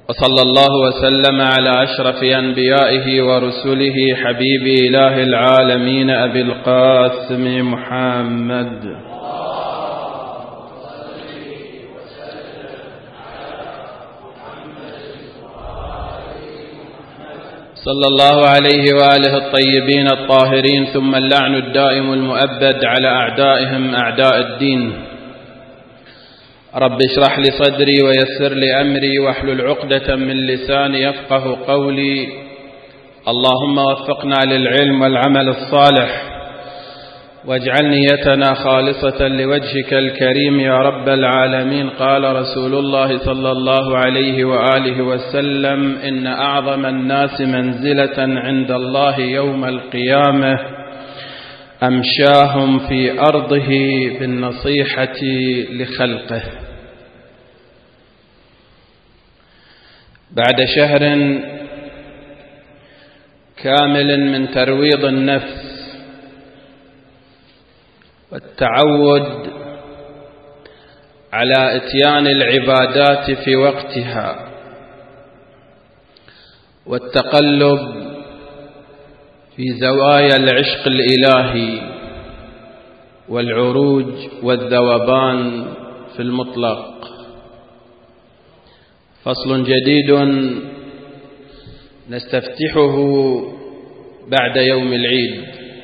وصلى الله وسلم على أشرف أنبيائه ورسله حبيب إله العالمين أبي القاسم محمد صلى الله عليه وآله الطيبين الطاهرين، ثم اللعن الدائم المؤبد على أعدائهم أعداء الدين. رب اشرح لي صدري ويسر لي أمري واحلل عقدة من لساني يفقه قولي. اللهم وفقنا للعلم والعمل الصالح، واجعل نيتنا خالصة لوجهك الكريم يا رب العالمين. قال رسول الله صلى الله عليه وآله وسلم: إن أعظم الناس منزلة عند الله يوم القيامة أمشاهم في أرضه بالنصيحة لخلقه. بعد شهر كامل من ترويض النفس والتعود على إتيان العبادات في وقتها والتقلب في زوايا العشق الإلهي والعروج والذوبان في المطلق، فصل جديد نستفتحه بعد يوم العيد.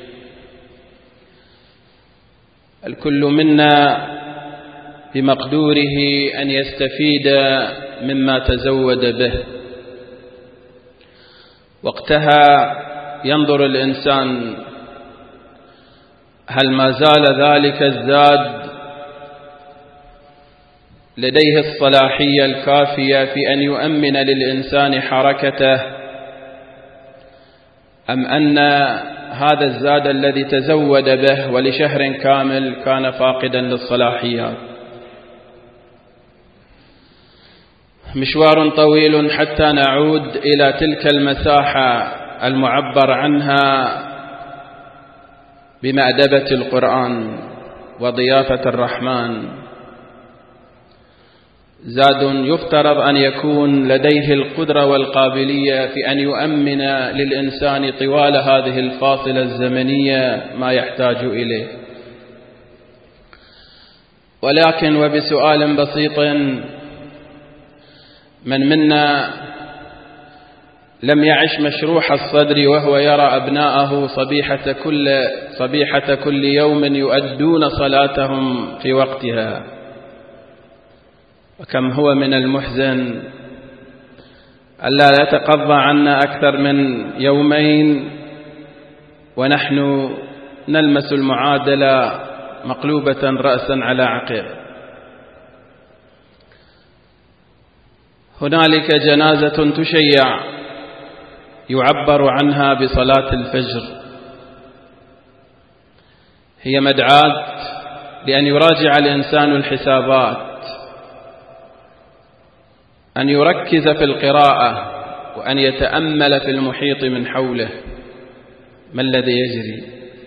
الكل منا بمقدوره أن يستفيد مما تزود به. وقتها ينظر الإنسان هل ما زال ذلك الزاد لديه الصلاحية الكافية في أن يؤمن للإنسان حركته، أم أن هذا الزاد الذي تزود به ولشهر كامل كان فاقدا للصلاحيات. مشوار طويل حتى نعود إلى تلك المساحة المعبر عنها بمأدبة القرآن وضيافة الرحمن. زاد يفترض أن يكون لديه القدرة والقابلية في أن يؤمن للإنسان طوال هذه الفاصلة الزمنية ما يحتاج إليه. ولكن وبسؤال بسيط: من منا لم يعش مشروح الصدر وهو يرى أبناءه صبيحة كل يوم يؤدون صلاتهم في وقتها؟ وكم هو من المحزن ألا يتقضى عنا أكثر من يومين ونحن نلمس المعادلة مقلوبة رأسا على عقب. هنالك جنازة تشيع يعبر عنها بصلاة الفجر، هي مدعاة لأن يراجع الإنسان الحسابات، أن يركز في القراءة وأن يتأمل في المحيط من حوله. ما الذي يجري؟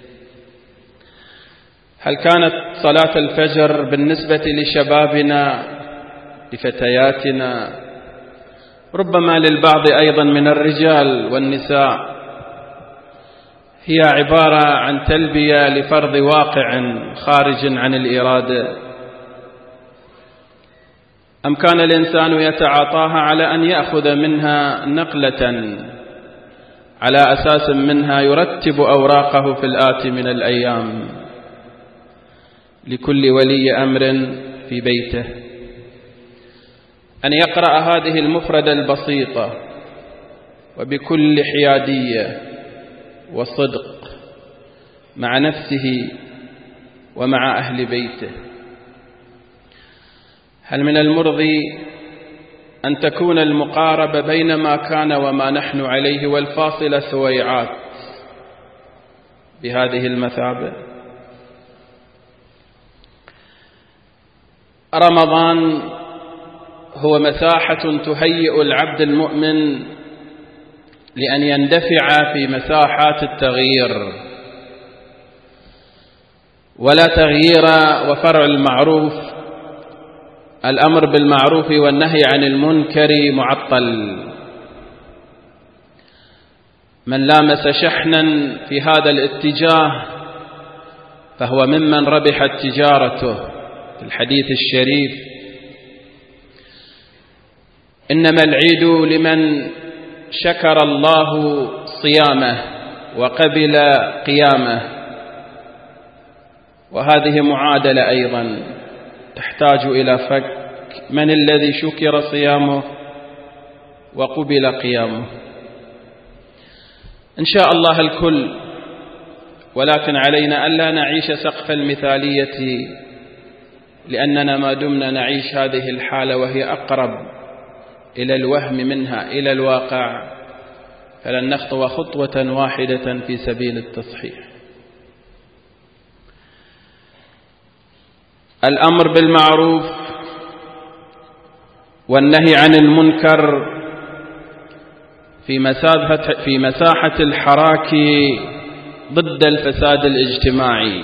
هل كانت صلاة الفجر بالنسبة لشبابنا لفتياتنا، ربما للبعض أيضا من الرجال والنساء، هي عبارة عن تلبية لفرض واقع خارج عن الإرادة، أم كان الإنسان يتعاطاها على أن يأخذ منها نقلة على أساس منها يرتب أوراقه في الآتي من الأيام لكل ولي أمر في بيته، أن يقرأ هذه المفردة البسيطة وبكل حيادية وصدق مع نفسه ومع أهل بيته. هل من المرضي أن تكون المقاربة بين ما كان وما نحن عليه والفاصلة سويعات بهذه المثابة؟ رمضان هو مساحة تهيئ العبد المؤمن لأن يندفع في مساحات التغيير، ولا تغيير وفرع المعروف الأمر بالمعروف والنهي عن المنكر معطل. من لامس شحنا في هذا الاتجاه فهو ممن ربحت تجارته. في الحديث الشريف: إنما العيد لمن شكر الله صيامه وقبل قيامه. وهذه معادلة أيضا تحتاج إلى فك: من الذي شكر صيامه وقبل قيامه؟ إن شاء الله الكل، ولكن علينا ألا نعيش سقف المثالية، لأننا ما دمنا نعيش هذه الحالة وهي أقرب إلى الوهم منها إلى الواقع، فلن نخطو خطوة واحدة في سبيل التصحيح. الأمر بالمعروف والنهي عن المنكر في مساحة الحراك ضد الفساد الاجتماعي،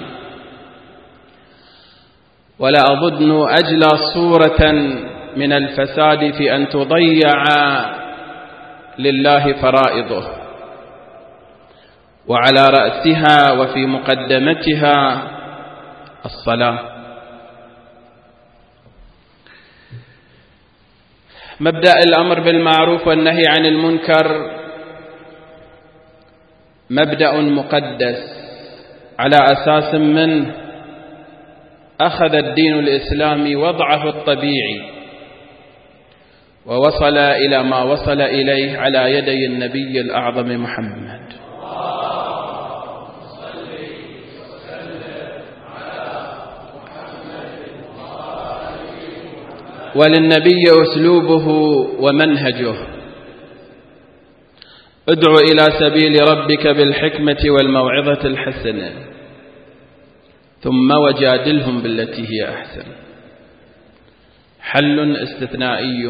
ولا أظن أجلى صورة من الفساد في أن تضيع لله فرائضه، وعلى رأسها وفي مقدمتها الصلاة. مبدأ الأمر بالمعروف والنهي عن المنكر مبدأ مقدس على أساس منه أخذ الدين الإسلامي وضعه الطبيعي ووصل إلى ما وصل إليه على يدي النبي الأعظم محمد. وللنبي أسلوبه ومنهجه: ادع إلى سبيل ربك بالحكمة والموعظة الحسنة ثم وجادلهم بالتي هي أحسن. حل استثنائي.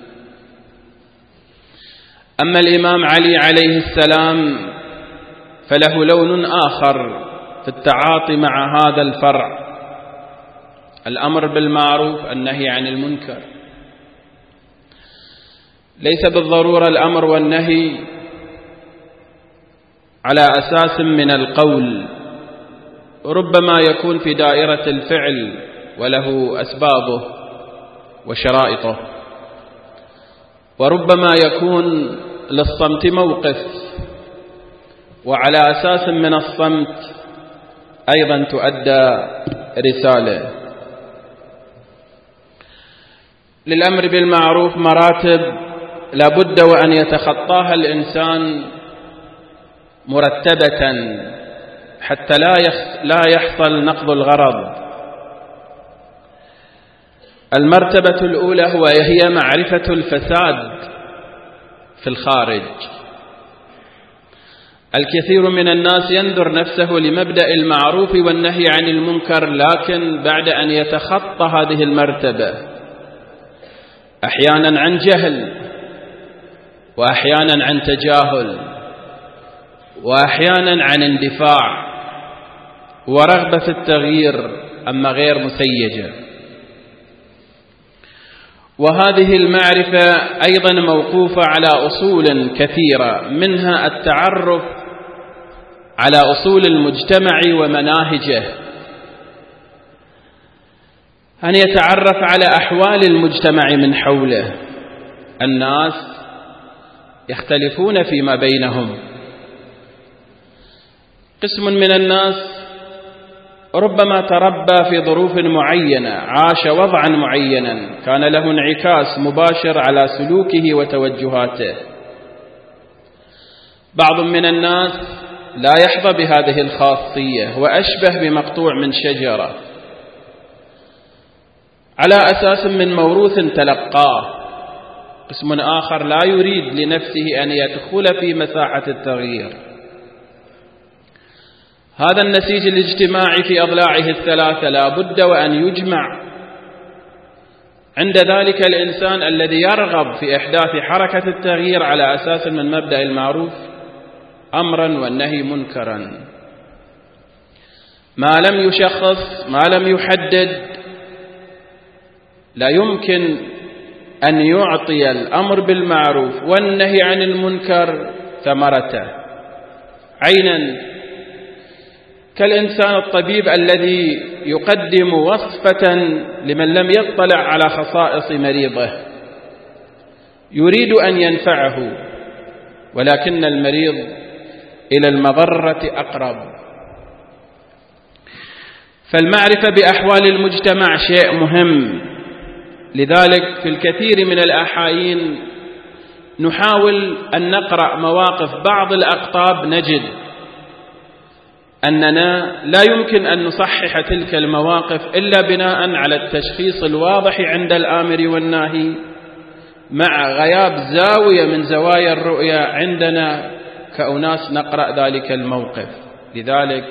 أما الإمام علي عليه السلام فله لون آخر في التعاطي مع هذا الفرع: الأمر بالمعروف النهي عن المنكر. ليس بالضرورة الأمر والنهي على أساس من القول، ربما يكون في دائرة الفعل وله أسبابه وشرائطه، وربما يكون للصمت موقف، وعلى أساس من الصمت أيضا تؤدى رسالة. للأمر بالمعروف مراتب لا بد وأن يتخطاها الإنسان مرتبة حتى لا يحصل نقض الغرض. المرتبة الأولى هي معرفة الفساد في الخارج. الكثير من الناس ينذر نفسه لمبدأ المعروف والنهي عن المنكر، لكن بعد أن يتخطى هذه المرتبة أحيانا عن جهل، وأحيانا عن تجاهل، وأحيانا عن اندفاع ورغبة في التغيير أما غير مسيجة. وهذه المعرفة أيضا موقوفة على أصول كثيرة، منها التعرف على أصول المجتمع ومناهجه، أن يتعرف على أحوال المجتمع من حوله. الناس يختلفون فيما بينهم. قسم من الناس ربما تربى في ظروف معينة، عاش وضعا معينا كان له انعكاس مباشر على سلوكه وتوجهاته. بعض من الناس لا يحظى بهذه الخاصية وأشبه بمقطوع من شجرة على أساس من موروث تلقاه. قسم آخر لا يريد لنفسه أن يدخل في مساحة التغيير. هذا النسيج الاجتماعي في أضلاعه الثلاثة لا بد وأن يجمع. عند ذلك الإنسان الذي يرغب في إحداث حركة التغيير على أساس من مبدأ المعروف أمرا والنهي منكرا، ما لم يشخص، ما لم يحدد لا يمكن أن يعطي الأمر بالمعروف والنهي عن المنكر ثمرته عينا، كالإنسان الطبيب الذي يقدم وصفة لمن لم يطلع على خصائص مريضه يريد أن ينفعه، ولكن المريض إلى المضرة أقرب. فالمعرفة بأحوال المجتمع شيء مهم، لذلك في الكثير من الأحايين نحاول أن نقرأ مواقف بعض الأقطاب نجد أننا لا يمكن أن نصحح تلك المواقف إلا بناء على التشخيص الواضح عند الآمر والناهي مع غياب زاوية من زوايا الرؤية عندنا كأناس نقرأ ذلك الموقف. لذلك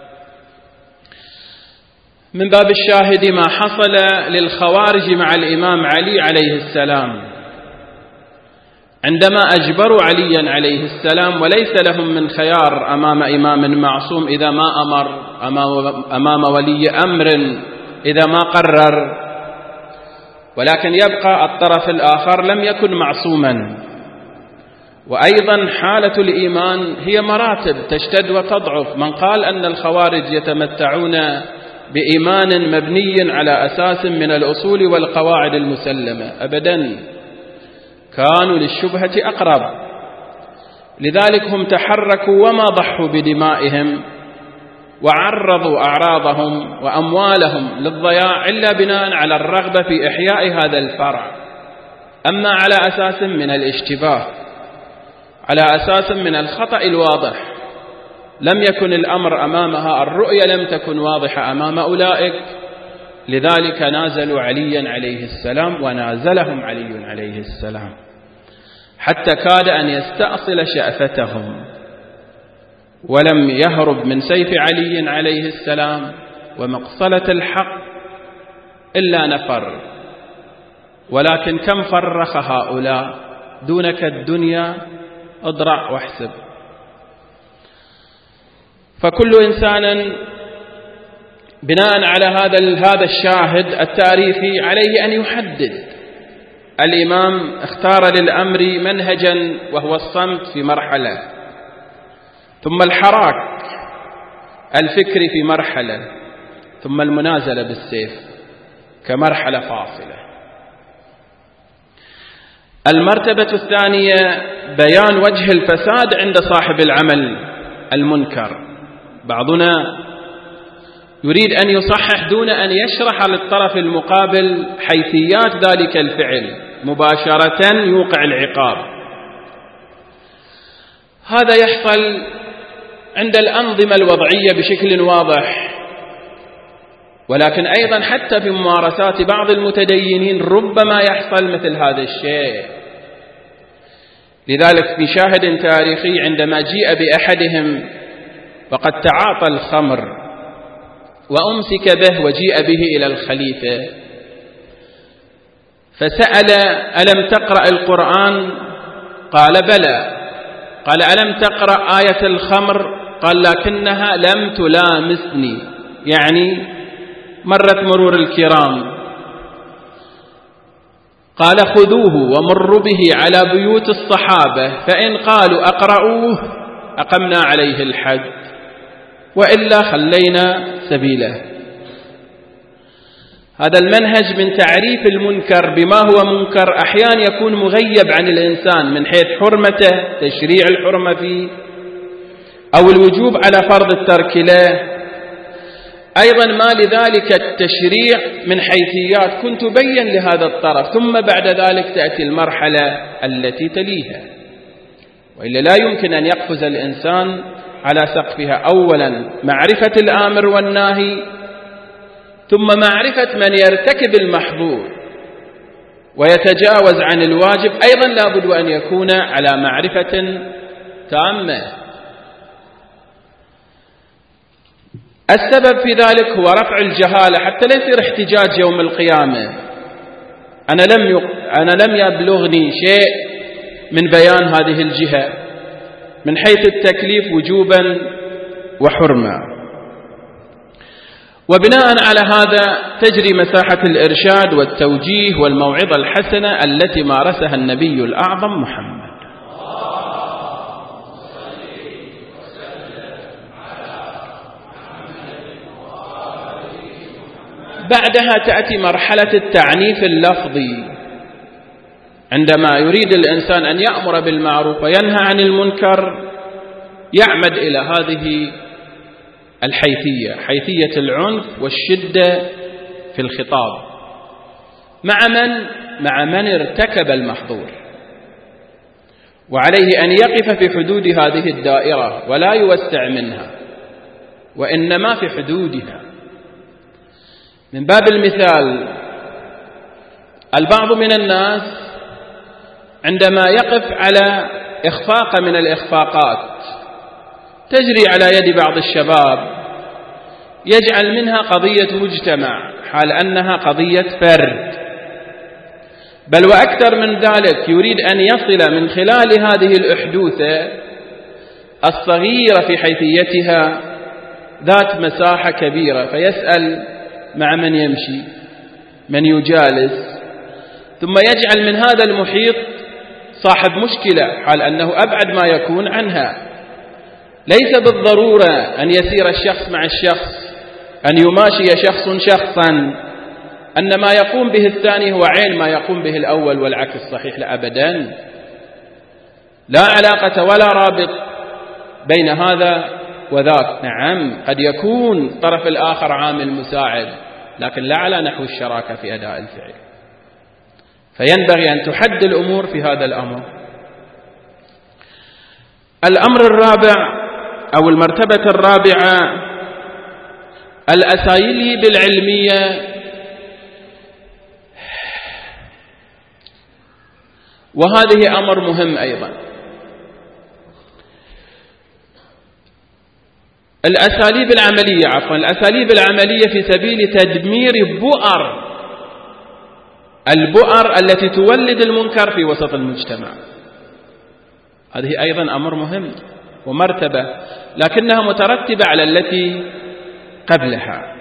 من باب الشاهد ما حصل للخوارج مع الإمام علي عليه السلام عندما أجبروا عليا عليه السلام، وليس لهم من خيار أمام إمام معصوم إذا ما أمر، أمام ولي أمر إذا ما قرر، ولكن يبقى الطرف الآخر لم يكن معصوما. وأيضا حالة الإيمان هي مراتب تشتد وتضعف. من قال أن الخوارج يتمتعون بإيمان مبني على أساس من الأصول والقواعد المسلمة؟ أبدا، كانوا للشبهة أقرب. لذلك هم تحركوا وما ضحوا بدمائهم وعرضوا أعراضهم وأموالهم للضياع إلا بناء على الرغبة في إحياء هذا الفرع. أما على أساس من الاشتباه، على أساس من الخطأ الواضح، لم يكن الأمر أمامها، الرؤية لم تكن واضحة أمام أولئك، لذلك نازلوا عليا عليه السلام ونازلهم علي عليه السلام حتى كاد أن يستأصل شأفتهم، ولم يهرب من سيف علي عليه السلام ومقصلة الحق إلا نفر. ولكن كم فرخ هؤلاء، دونك الدنيا اضرع واحسب. فكل إنسان بناء على هذا الشاهد التاريخي عليه أن يحدد. الإمام اختار للأمر منهجا وهو الصمت في مرحلة، ثم الحراك الفكري في مرحلة، ثم المنازلة بالسيف كمرحلة فاصلة. المرتبة الثانية بيان وجه الفساد عند صاحب العمل المنكر. بعضنا يريد أن يصحح دون أن يشرح للطرف المقابل حيثيات ذلك الفعل، مباشرة يوقع العقاب. هذا يحصل عند الأنظمة الوضعية بشكل واضح، ولكن أيضا حتى في ممارسات بعض المتدينين ربما يحصل مثل هذا الشيء. لذلك في شاهد تاريخي عندما جيء بأحدهم وقد تعاطى الخمر وأمسك به وجيء به إلى الخليفة فسأل: ألم تقرأ القرآن؟ قال: بلى. قال: ألم تقرأ آية الخمر؟ قال: لكنها لم تلامسني، يعني مرت مرور الكرام. قال: خذوه ومروا به على بيوت الصحابة، فإن قالوا أقرأوه أقمنا عليه الحد، وإلا خلينا سبيله. هذا المنهج من تعريف المنكر بما هو منكر أحيانا يكون مغيب عن الإنسان من حيث حرمته، تشريع الحرمة فيه، أو الوجوب على فرض الترك له. أيضا ما لذلك التشريع من حيثيات كنت تبين لهذا الطرف، ثم بعد ذلك تأتي المرحلة التي تليها، وإلا لا يمكن أن يقفز الإنسان على سقفها. أولا معرفة الآمر والناهي، ثم معرفة من يرتكب المحظور ويتجاوز عن الواجب، أيضا لا بد أن يكون على معرفة تامة. السبب في ذلك هو رفع الجهالة حتى لا يصير احتجاج يوم القيامة. أنا لم يبلغني شيء من بيان هذه الجهة من حيث التكليف وجوبا وحرمة. وبناء على هذا تجري مساحة الإرشاد والتوجيه والموعظة الحسنة التي مارسها النبي الأعظم محمد. بعدها تأتي مرحلة التعنيف اللفظي، عندما يريد الإنسان أن يأمر بالمعروف وينهى عن المنكر يعمد إلى هذه الحيثية، حيثية العنف والشدة في الخطاب مع من ارتكب المحظور، وعليه أن يقف في حدود هذه الدائرة ولا يوسع منها، وإنما في حدودها. من باب المثال، البعض من الناس عندما يقف على إخفاق من الإخفاقات تجري على يد بعض الشباب يجعل منها قضية مجتمع حال أنها قضية فرد، بل وأكثر من ذلك يريد أن يصل من خلال هذه الأحدوثة الصغيرة في حيثيتها ذات مساحة كبيرة، فيسأل مع من يمشي، من يجالس، ثم يجعل من هذا المحيط صاحب مشكلة حال أنه أبعد ما يكون عنها. ليس بالضرورة أن يسير الشخص مع الشخص، أن يماشي شخص شخصا، أن ما يقوم به الثاني هو عين ما يقوم به الأول والعكس صحيح؟ لا أبدا، لا علاقة ولا رابط بين هذا وذاك. نعم قد يكون الطرف الآخر عامل مساعد، لكن لا على نحو الشراكة في أداء الفعل، فينبغي أن تحد الأمور في هذا الأمر. الأمر الرابع أو المرتبة الرابعة الأساليب العلمية، وهذه أمر مهم أيضا. الأساليب العملية في سبيل تدمير البؤر التي تولد المنكر في وسط المجتمع، هذه أيضا أمر مهم ومرتبة، لكنها مترتبة على التي قبلها.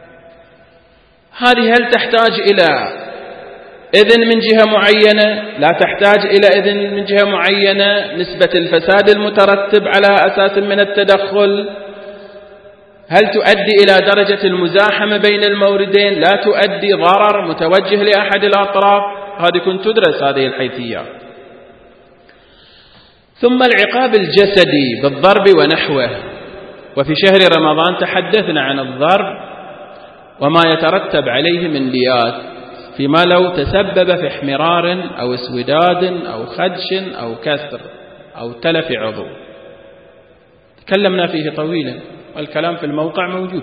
هذه هل تحتاج إلى إذن من جهة معينة؟ لا تحتاج إلى إذن من جهة معينة. نسبة الفساد المترتب على أساس من التدخل هل تؤدي إلى درجة المزاحمة بين الموردين؟ لا تؤدي ضرر متوجه لأحد الأطراف؟ هذه كنت تدرس هذه الحيثيات. ثم العقاب الجسدي بالضرب ونحوه، وفي شهر رمضان تحدثنا عن الضرب وما يترتب عليه من ليات، فيما لو تسبب في احمرار أو اسوداد أو خدش أو كسر أو تلف عضو، تكلمنا فيه طويلا والكلام في الموقع موجود.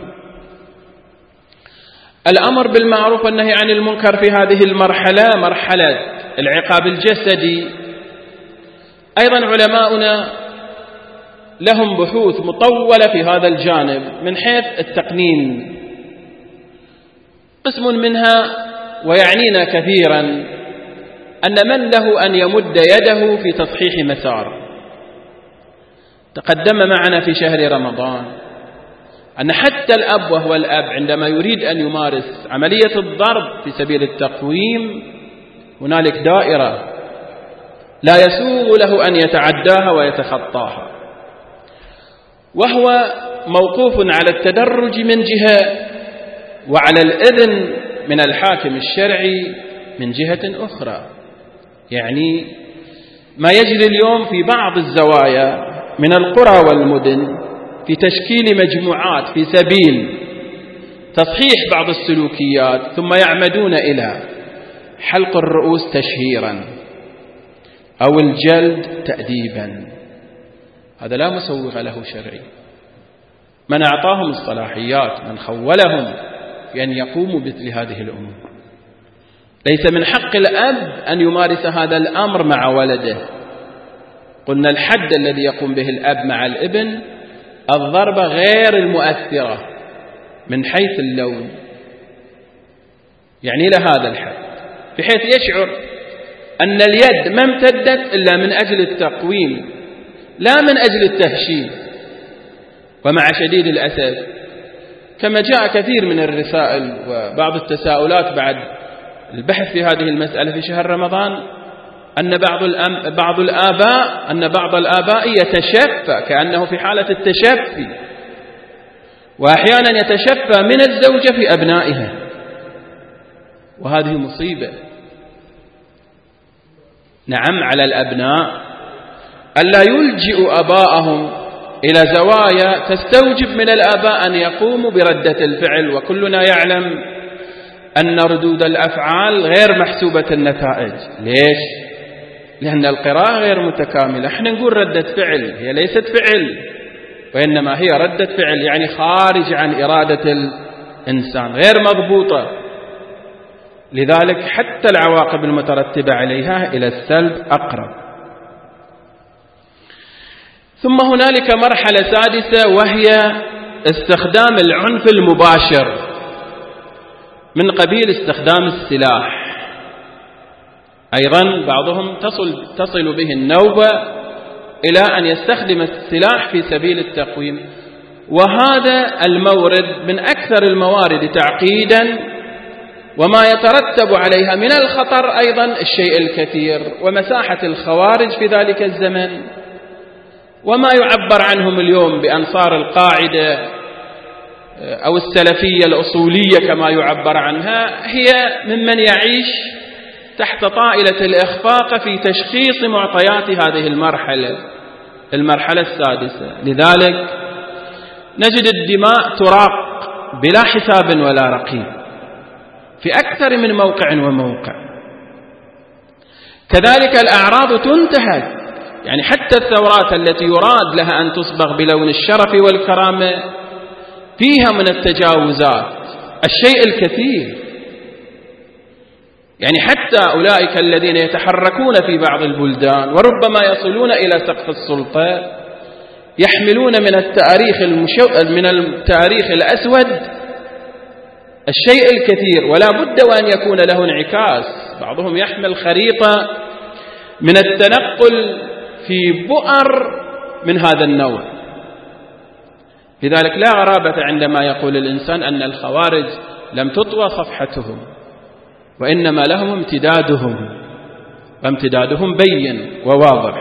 الأمر بالمعروف والنهي عن المنكر في هذه المرحلة، مرحلة العقاب الجسدي، أيضا علماؤنا لهم بحوث مطولة في هذا الجانب من حيث التقنين. قسم منها ويعنينا كثيرا أن من له أن يمد يده في تصحيح مسار. تقدم معنا في شهر رمضان أن حتى الأب وهو الأب عندما يريد أن يمارس عملية الضرب في سبيل التقويم هنالك دائرة لا يسوغ له أن يتعداها ويتخطاها، وهو موقوف على التدرج من جهة وعلى الإذن من الحاكم الشرعي من جهة أخرى. يعني ما يجري اليوم في بعض الزوايا من القرى والمدن في تشكيل مجموعات في سبيل تصحيح بعض السلوكيات، ثم يعمدون إلى حلق الرؤوس تشهيرا أو الجلد تأديبا، هذا لا مسوغ له شرعي. من أعطاهم الصلاحيات، من خولهم في أن يقوموا بمثل هذه الأمور. ليس من حق الأب أن يمارس هذا الأمر مع ولده. قلنا الحد الذي يقوم به الأب مع الابن الضربة غير المؤثرة من حيث اللون، يعني لهذا الحد، بحيث يشعر أن اليد ما امتدت إلا من أجل التقويم لا من أجل التهشيم. ومع شديد الأسف كما جاء كثير من الرسائل وبعض التساؤلات بعد البحث في هذه المسألة في شهر رمضان، أن بعض الآباء يتشفى كأنه في حالة التشفي، وأحيانا يتشفى من الزوجة في أبنائها، وهذه مصيبة. نعم، على الأبناء ألا يلجئوا أباءهم إلى زوايا تستوجب من الآباء أن يقوموا بردة الفعل، وكلنا يعلم أن ردود الأفعال غير محسوبة النتائج. ليش؟ لأن القراءة غير متكاملة. احنا نقول ردة فعل، هي ليست فعل، وإنما هي ردة فعل، يعني خارج عن إرادة الإنسان، غير مضبوطة. لذلك حتى العواقب المترتبة عليها إلى السلب أقرب. ثم هنالك مرحلة سادسة، وهي استخدام العنف المباشر من قبيل استخدام السلاح. أيضا بعضهم تصل به النوبة إلى أن يستخدم السلاح في سبيل التقويم، وهذا المورد من أكثر الموارد تعقيدا، وما يترتب عليها من الخطر أيضا الشيء الكثير، ومساحة الخوارج في ذلك الزمن، وما يعبر عنهم اليوم بأنصار القاعدة أو السلفية الأصولية كما يعبر عنها، هي ممن يعيش تحت طائلة الإخفاق في تشخيص معطيات هذه المرحلة السادسة. لذلك نجد الدماء تراق بلا حساب ولا رقيب في أكثر من موقع وموقع. كذلك الأعراض تنتهك، يعني حتى الثورات التي يراد لها أن تصبغ بلون الشرف والكرامة فيها من التجاوزات الشيء الكثير. يعني حتى أولئك الذين يتحركون في بعض البلدان وربما يصلون إلى سقف السلطة يحملون من التاريخ الأسود الشيء الكثير، ولا بد وأن يكون له انعكاس. بعضهم يحمل خريطة من التنقل في بؤر من هذا النوع. لذلك لا غرابة عندما يقول الإنسان أن الخوارج لم تطوى صفحتهم، وإنما لهم امتدادهم، وامتدادهم بين وواضح.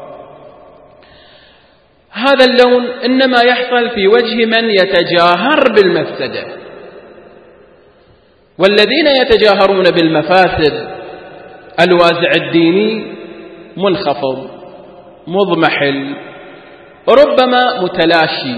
هذا اللون إنما يحصل في وجه من يتجاهر بالمفسدة، والذين يتجاهرون بالمفاسد الوازع الديني منخفض مضمحل ربما متلاشي.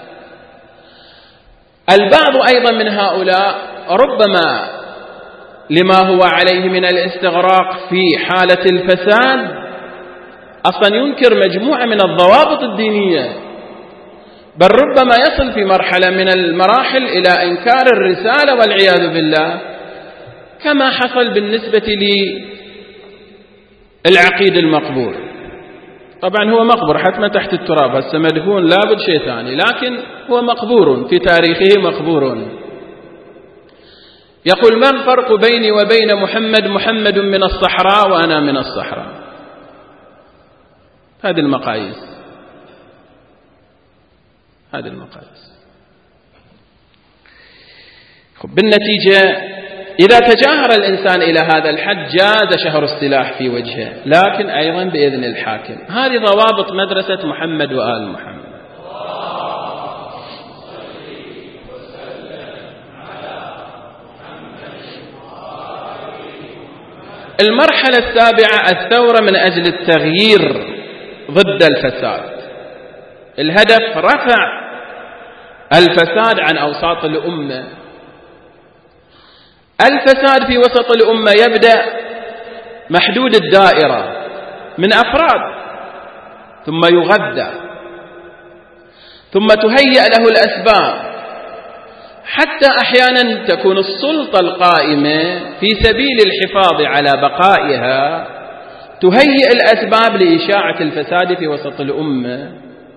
البعض أيضا من هؤلاء ربما لما هو عليه من الاستغراق في حالة الفساد أصلا ينكر مجموعة من الضوابط الدينية، بل ربما يصل في مرحلة من المراحل إلى إنكار الرسالة والعياذ بالله، كما حصل بالنسبة للعقيد المقبور. طبعا هو مقبور حتما تحت التراب، هسه مدفون لابد شيء ثاني، لكن هو مقبور في تاريخه مقبور. يقول: ما الفرق بيني وبين محمد؟ محمد من الصحراء وأنا من الصحراء. هذه المقاييس. بالنتيجة إذا تجاهر الإنسان إلى هذا الحد جاز شهر السلاح في وجهه، لكن أيضا بإذن الحاكم. هذه ضوابط مدرسة محمد وآل محمد. المرحلة السابعة الثورة من أجل التغيير ضد الفساد. الهدف رفع الفساد عن أوساط الأمة. الفساد في وسط الأمة يبدأ محدود الدائرة من أفراد، ثم يغذى، ثم تهيأ له الأسباب، حتى أحيانا تكون السلطة القائمة في سبيل الحفاظ على بقائها تهيئ الأسباب لإشاعة الفساد في وسط الأمة،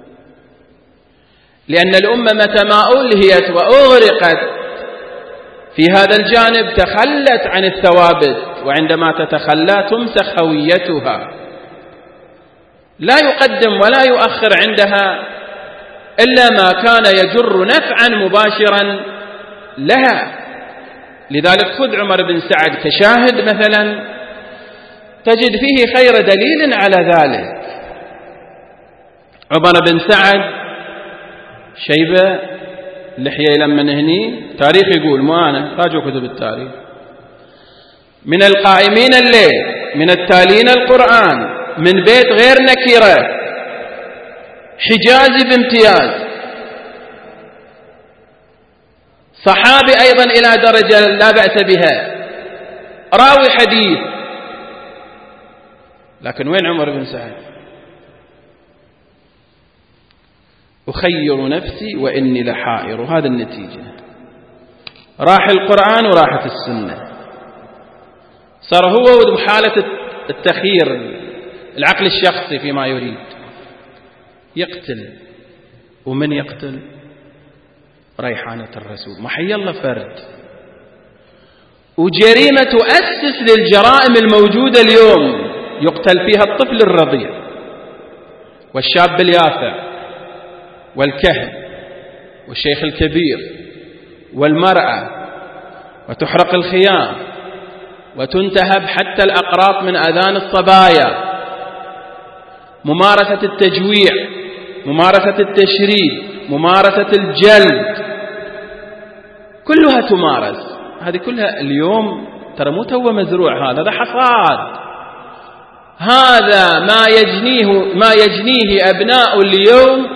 لأن الأمة متى ما ألهيت وأغرقت في هذا الجانب تخلت عن الثوابت، وعندما تتخلى تمسخ هويتها، لا يقدم ولا يؤخر عندها إلا ما كان يجر نفعا مباشرا لها. لذلك خذ عمر بن سعد كشاهد مثلا، تجد فيه خير دليل على ذلك. عمر بن سعد شيبة لحية لما نهني، تاريخ يقول مو أنا، راجعوا كتب التاريخ، من القائمين الليل، من التالين القرآن، من بيت غير نكرة، حجازي بامتياز، صحابي أيضا إلى درجة لا بأس بها، راوي حديث. لكن وين عمر بن سعد؟ أخير نفسي وإني لحائر، وهذا النتيجة، راح القرآن وراحت السنة، صار هو بحالة التخيير، العقل الشخصي فيما يريد، يقتل. ومن يقتل؟ ريحانة الرسول، ما حي الله فرد. وجريمة تؤسس للجرائم الموجودة اليوم، يقتل فيها الطفل الرضيع والشاب اليافع والكهن والشيخ الكبير والمرأة، وتحرق الخيام، وتنتهب حتى الأقراط من أذان الصبايا. ممارسة التجويع، ممارسة التشريد، ممارسة الجلد، كلها تمارس. هذه كلها اليوم ترى مو تو مزروع، هذا حصاد. هذا ما يجنيه أبناء اليوم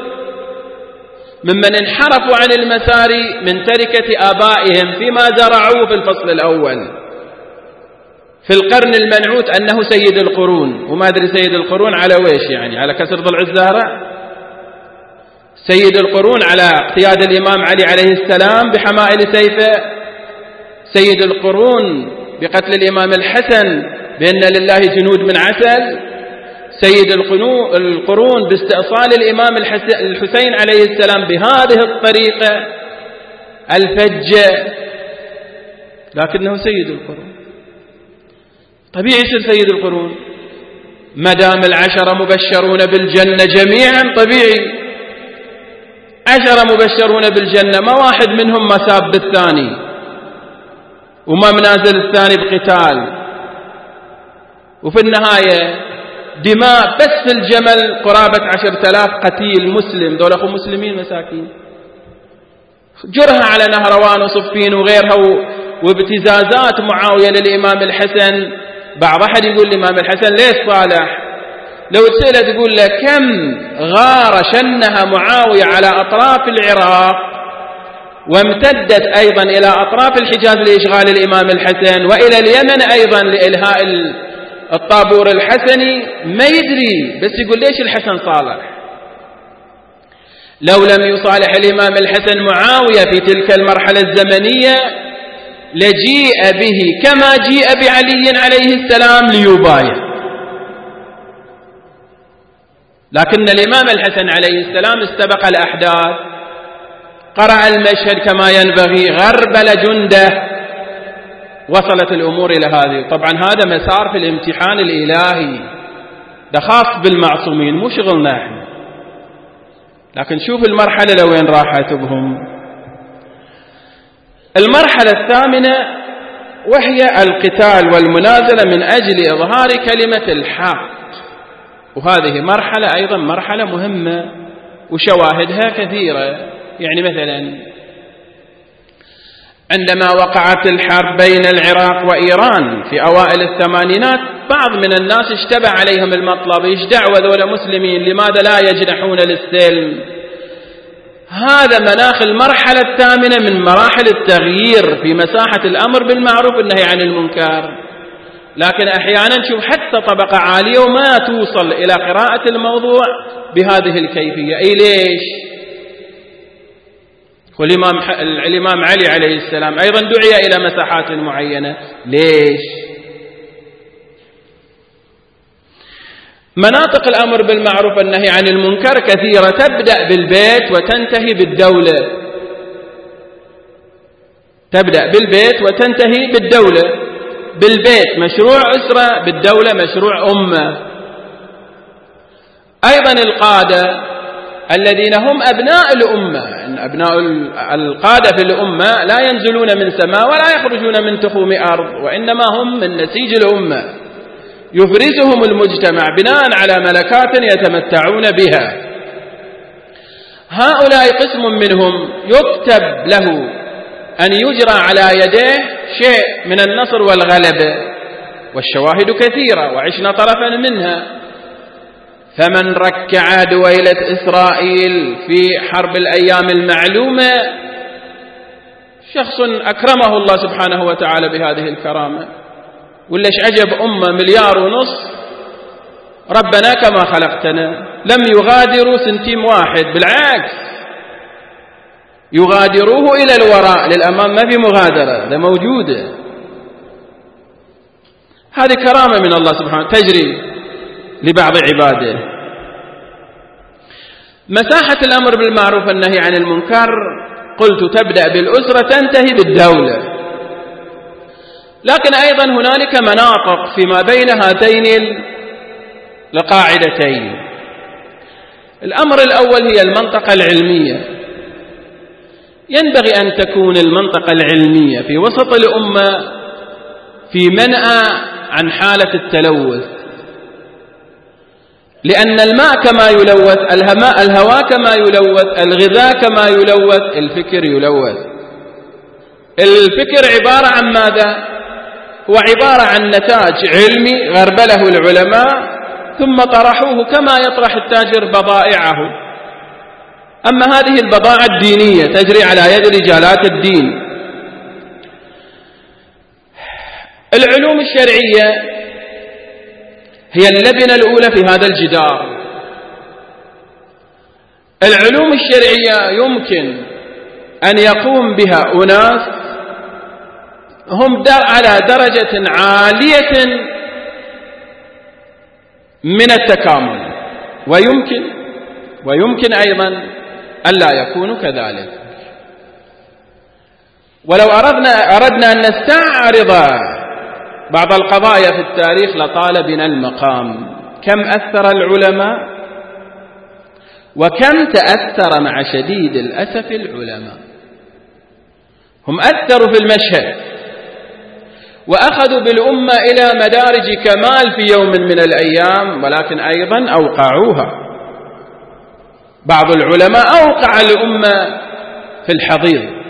ممن انحرفوا عن المسار من تركة آبائهم فيما زرعوه في الفصل الأول في القرن المنعوت أنه سيد القرون. وما أدري سيد القرون على ويش، يعني على كسر ضلع الزهرة؟ سيد القرون على اقتياد الإمام علي عليه السلام بحمائل سيفه، سيد القرون بقتل الإمام الحسن بأن لله جنود من عسل، سيد القرون باستئصال الإمام الحسين عليه السلام بهذه الطريقة الفجة، لكنه سيد القرون. طبيعي يصير سيد القرون ما دام 10 مبشرون بالجنة جميعا، طبيعي 10 مبشرون بالجنة، ما واحد منهم ما ساب بالثاني وما منازل الثاني بقتال. وفي النهاية دماء بس في الجمل قرابة 10,000 قتيل مسلم، دول أخو مسلمين مساكين، جرها على نهروان وصفين وغيرها، وابتزازات معاوية للإمام الحسن. بعض أحد يقول الإمام الحسن ليش صالح؟ لو تسأله تقول له كم غارة شنها معاوية على أطراف العراق، وامتدت أيضا إلى أطراف الحجاز لإشغال الإمام الحسن، وإلى اليمن أيضا لإلهاء الطابور الحسني، ما يدري، بس يقول ليش الحسن صالح؟ لو لم يصالح الإمام الحسن معاوية في تلك المرحلة الزمنية لجيء به كما جيء بعلي عليه السلام ليبايع. لكن الإمام الحسن عليه السلام استبق الأحداث، قرأ المشهد كما ينبغي، غربل جنده، وصلت الأمور إلى هذه. طبعا هذا مسار في الامتحان الإلهي، ده خاص بالمعصومين مو شغلنا احنا. لكن شوف المرحلة لوين راحت بهم. المرحلة الثامنة وهي القتال والمنازلة من أجل إظهار كلمة الحق، وهذه مرحلة أيضا مرحلة مهمة وشواهدها كثيرة. يعني مثلا عندما وقعت الحرب بين العراق وإيران في أوائل الثمانينات، بعض من الناس اشتبه عليهم المطلب، ايش دعوة ذولا مسلمين، لماذا لا يجنحون للسلم؟ هذا مناخ المرحلة الثامنة من مراحل التغيير في مساحة الأمر بالمعروف والنهي عن المنكر. لكن أحيانا نشوف حتى طبقة عالية وما توصل إلى قراءة الموضوع بهذه الكيفية. أي ليش؟ والإمام علي عليه السلام أيضا دعي إلى مساحات معينة، ليش؟ مناطق الأمر بالمعروف والنهي عن المنكر كثيرة، تبدأ بالبيت وتنتهي بالدولة، تبدأ بالبيت وتنتهي بالدولة. بالبيت مشروع أسرة، بالدولة مشروع أمة. أيضا القادة الذين هم أبناء الأمة. إن أبناء القادة في الأمة لا ينزلون من سماء ولا يخرجون من تخوم أرض، وإنما هم من نسيج الأمة، يفرزهم المجتمع بناء على ملكات يتمتعون بها. هؤلاء قسم منهم يكتب له أن يجرى على يديه شيء من النصر والغلبة، والشواهد كثيرة وعشنا طرفا منها. فمن ركع دويلة إسرائيل في حرب الأيام المعلومة شخص أكرمه الله سبحانه وتعالى بهذه الكرامة، ولش عجب أمة 1.5 مليار، ربنا كما خلقتنا، لم يغادروا سنتيم واحد، بالعكس يغادروه إلى الوراء للأمام، ما في مغادرة، ده موجودة. هذه كرامة من الله سبحانه تجري لبعض عباده. مساحة الأمر بالمعروف والنهي عن المنكر قلت تبدأ بالأسرة تنتهي بالدولة، لكن أيضا هنالك مناطق فيما بين هاتين القاعدتين. الأمر الأول هي المنطقة العلمية. ينبغي أن تكون المنطقة العلمية في وسط الأمة في منأى عن حالة التلوث، لأن الماء كما يلوث، الهواء كما يلوث، الغذاء كما يلوث، الفكر يلوث. الفكر عبارة عن ماذا؟ هو عبارة عن نتاج علمي غربله العلماء ثم طرحوه كما يطرح التاجر بضائعه. أما هذه البضائع الدينية تجري على يد رجالات الدين. العلوم الشرعية هي اللبنة الأولى في هذا الجدار. العلوم الشرعية يمكن أن يقوم بها أناس هم على درجة عالية من التكامل، ويمكن أيضا ألا يكونوا كذلك. ولو أردنا أن نستعرض بعض القضايا في التاريخ لطال بنا المقام. كم أثر العلماء وكم تأثر مع شديد الأسف العلماء. هم أثروا في المشهد وأخذوا بالأمة إلى مدارج كمال في يوم من الأيام، ولكن أيضا أوقعوها. بعض العلماء أوقع الأمة في الحضيض.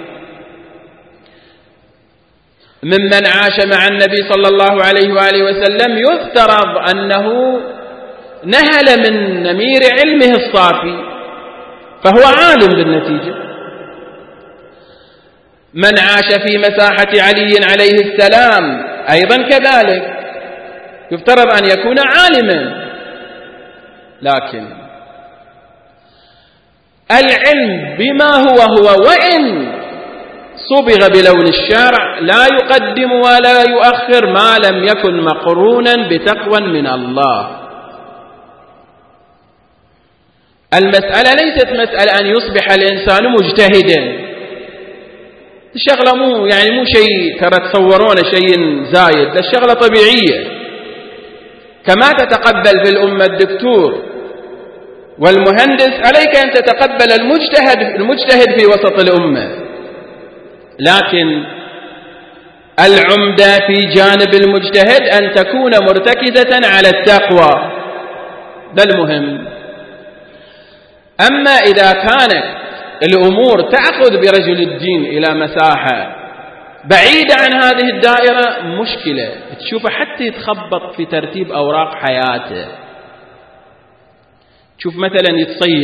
ممن عاش مع النبي صلى الله عليه وآله وسلم يفترض أنه نهل من نمير علمه الصافي، فهو عالم بالنتيجة. من عاش في مساحة علي عليه السلام أيضا كذلك يفترض أن يكون عالما، لكن العلم بما هو وإن صبغ بلون الشرع لا يقدم ولا يؤخر ما لم يكن مقرونا بتقوى من الله. المسألة ليست مسألة أن يصبح الإنسان مجتهدا. الشغلة مو شيء ترى تصورونه شيء زايد، الشغلة طبيعية. كما تتقبل في الأمة الدكتور والمهندس عليك أن تتقبل المجتهد في وسط الأمة. لكن العمدة في جانب المجتهد أن تكون مرتكزة على التقوى، ده المهم. أما إذا كانت الأمور تأخذ برجل الدين إلى مساحة بعيدة عن هذه الدائرة مشكلة، تشوفه حتى يتخبط في ترتيب أوراق حياته. تشوف مثلا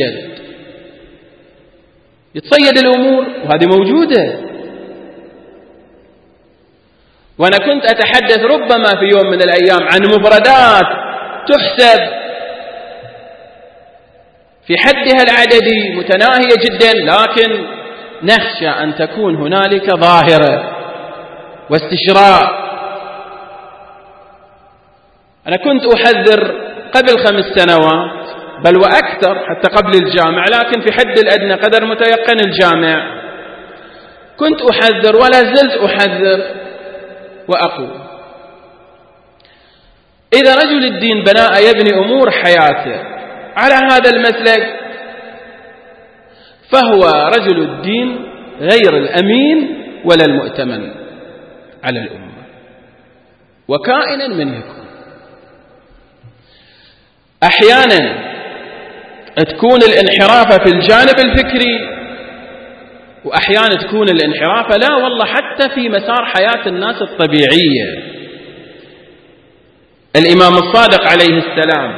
يتصيد الأمور، وهذه موجودة. وأنا كنت أتحدث ربما في يوم من الأيام عن مفردات تحسب في حدها العددي متناهية جدا، لكن نخشى أن تكون هنالك ظاهرة واستشراء. أنا كنت أحذر قبل 5 سنوات بل وأكثر حتى قبل الجامع، لكن في حد الأدنى قدر متيقن الجامع كنت أحذر ولا زلت أحذر وأقول: إذا رجل الدين بناء يبني أمور حياته على هذا المسلك فهو رجل الدين غير الأمين ولا المؤتمن على الأمة، وكائنا من يكون. أحيانا تكون الانحراف في الجانب الفكري، وأحيانا تكون الانحراف لا والله حتى في مسار حياة الناس الطبيعية. الإمام الصادق عليه السلام،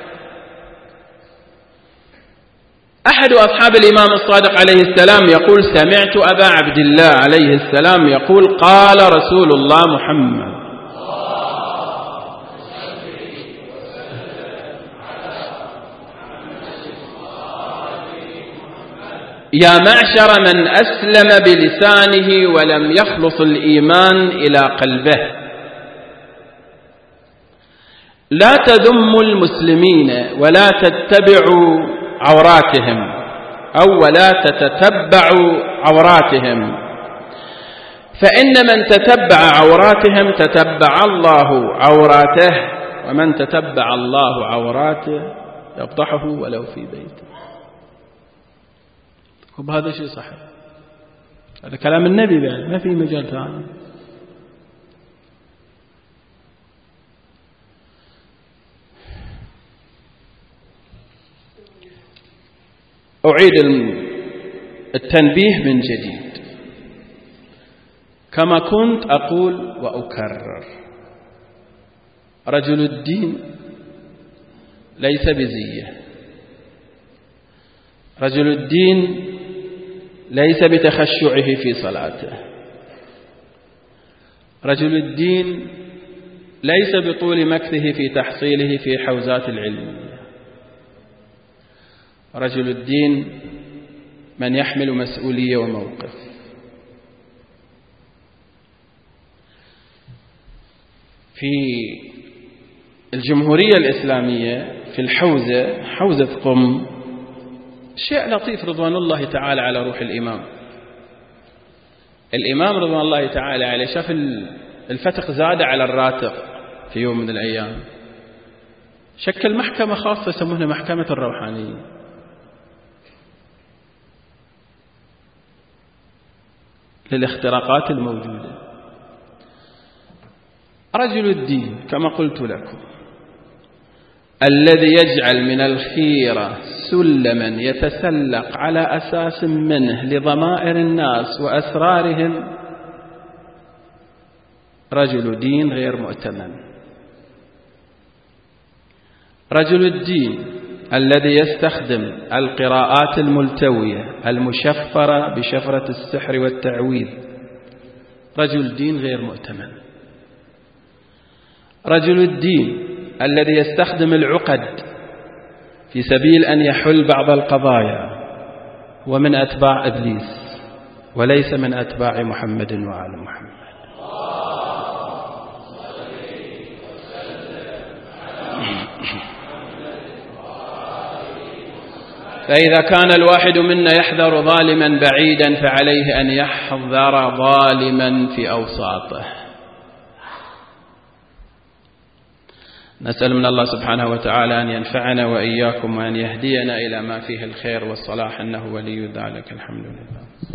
أحد أصحاب الإمام الصادق عليه السلام يقول: سمعت أبا عبد الله عليه السلام يقول: قال رسول الله محمد يا معشر من أسلم بلسانه ولم يخلص الإيمان إلى قلبه، لا تذموا المسلمين ولا تتبعوا عوراتهم، أو ولا تتتبعوا عوراتهم، فإن من تتبع عوراتهم تتبع الله عوراته، ومن تتبع الله عوراته يفضحه ولو في بيته. وبهذا شيء صحيح، هذا كلام النبي بعد، ما في مجال ثاني. أعيد التنبيه من جديد كما كنت أقول وأكرر: رجل الدين ليس بزية، رجل الدين ليس بتخشعه في صلاته، رجل الدين ليس بطول مكثه في تحصيله في حوزات العلم. رجل الدين من يحمل مسؤولية وموقف. في الجمهورية الإسلامية في الحوزة، حوزة قم، شيء لطيف رضوان الله تعالى على روح الإمام. الإمام رضوان الله تعالى عليه شاف الفتق زاد على الراتق في يوم من الأيام، شكل محكمة خاصة يسمونها محكمة الروحانيين. للاختراقات الموجودة. رجل الدين كما قلت لكم الذي يجعل من الخيرة سلما يتسلق على أساس منه لضمائر الناس وأسرارهم، رجل دين غير مؤتمن. رجل الدين الذي يستخدم القراءات الملتوية المشفرة بشفرة السحر والتعويذ، رجل دين غير مؤتمن. رجل الدين الذي يستخدم العقد في سبيل أن يحل بعض القضايا هو من أتباع إبليس وليس من أتباع محمد وآل محمد. فإذا كان الواحد منا يحذر ظالما بعيدا فعليه أن يحذر ظالما في أوساطه. نسأل من الله سبحانه وتعالى أن ينفعنا وإياكم وأن يهدينا إلى ما فيه الخير والصلاح، إنه ولي ذلك. الحمد لله.